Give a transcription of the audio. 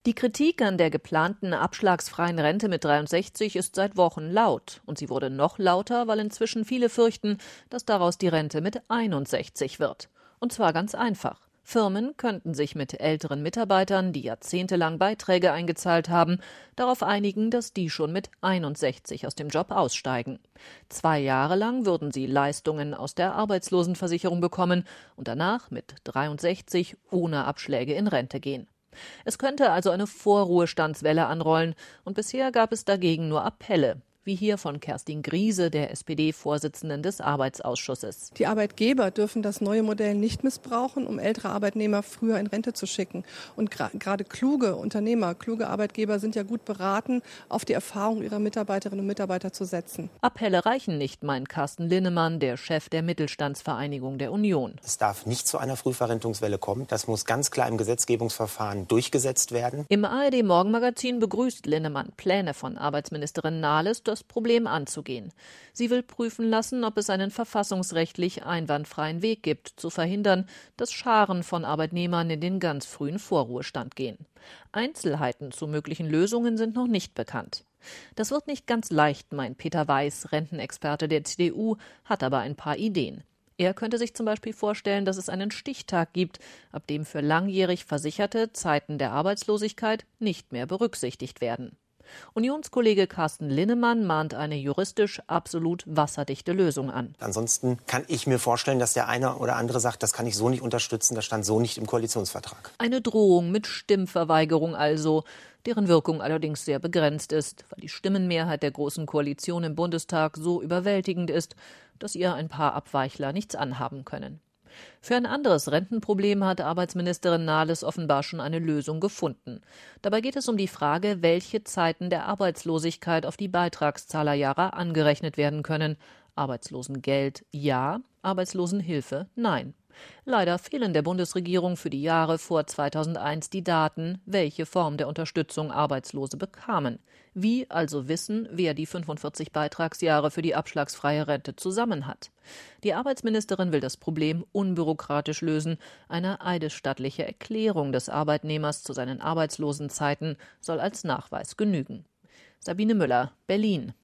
Die Kritik an der geplanten abschlagsfreien Rente mit 63 ist seit Wochen laut. Und sie wurde noch lauter, weil inzwischen viele fürchten, dass daraus die Rente mit 61 wird. Und zwar ganz einfach. Firmen könnten sich mit älteren Mitarbeitern, die jahrzehntelang Beiträge eingezahlt haben, darauf einigen, dass die schon mit 61 aus dem Job aussteigen. 2 Jahre lang würden sie Leistungen aus der Arbeitslosenversicherung bekommen und danach mit 63 ohne Abschläge in Rente gehen. Es könnte also eine Vorruhestandswelle anrollen und bisher gab es dagegen nur Appelle. Wie hier von Kerstin Griese, der SPD-Vorsitzenden des Arbeitsausschusses. Die Arbeitgeber dürfen das neue Modell nicht missbrauchen, um ältere Arbeitnehmer früher in Rente zu schicken. Und gerade kluge Unternehmer, kluge Arbeitgeber sind ja gut beraten, auf die Erfahrung ihrer Mitarbeiterinnen und Mitarbeiter zu setzen. Appelle reichen nicht, meint Carsten Linnemann, der Chef der Mittelstandsvereinigung der Union. Es darf nicht zu einer Frühverrentungswelle kommen. Das muss ganz klar im Gesetzgebungsverfahren durchgesetzt werden. Im ARD-Morgenmagazin begrüßt Linnemann Pläne von Arbeitsministerin Nahles, das Problem anzugehen. Sie will prüfen lassen, ob es einen verfassungsrechtlich einwandfreien Weg gibt, zu verhindern, dass Scharen von Arbeitnehmern in den ganz frühen Vorruhestand gehen. Einzelheiten zu möglichen Lösungen sind noch nicht bekannt. Das wird nicht ganz leicht, meint Peter Weiß, Rentenexperte der CDU, hat aber ein paar Ideen. Er könnte sich zum Beispiel vorstellen, dass es einen Stichtag gibt, ab dem für langjährig Versicherte Zeiten der Arbeitslosigkeit nicht mehr berücksichtigt werden. Unionskollege Carsten Linnemann mahnt eine juristisch absolut wasserdichte Lösung an. Ansonsten kann ich mir vorstellen, dass der eine oder andere sagt, das kann ich so nicht unterstützen, das stand so nicht im Koalitionsvertrag. Eine Drohung mit Stimmverweigerung also, deren Wirkung allerdings sehr begrenzt ist, weil die Stimmenmehrheit der Großen Koalition im Bundestag so überwältigend ist, dass ihr ein paar Abweichler nichts anhaben können. Für ein anderes Rentenproblem hat Arbeitsministerin Nahles offenbar schon eine Lösung gefunden. Dabei geht es um die Frage, welche Zeiten der Arbeitslosigkeit auf die Beitragszahlerjahre angerechnet werden können. Arbeitslosengeld ja, Arbeitslosenhilfe nein. Leider fehlen der Bundesregierung für die Jahre vor 2001 die Daten, welche Form der Unterstützung Arbeitslose bekamen. Wie also wissen, wer die 45 Beitragsjahre für die abschlagsfreie Rente zusammen hat? Die Arbeitsministerin will das Problem unbürokratisch lösen. Eine eidesstattliche Erklärung des Arbeitnehmers zu seinen Arbeitslosenzeiten soll als Nachweis genügen. Sabine Müller, Berlin.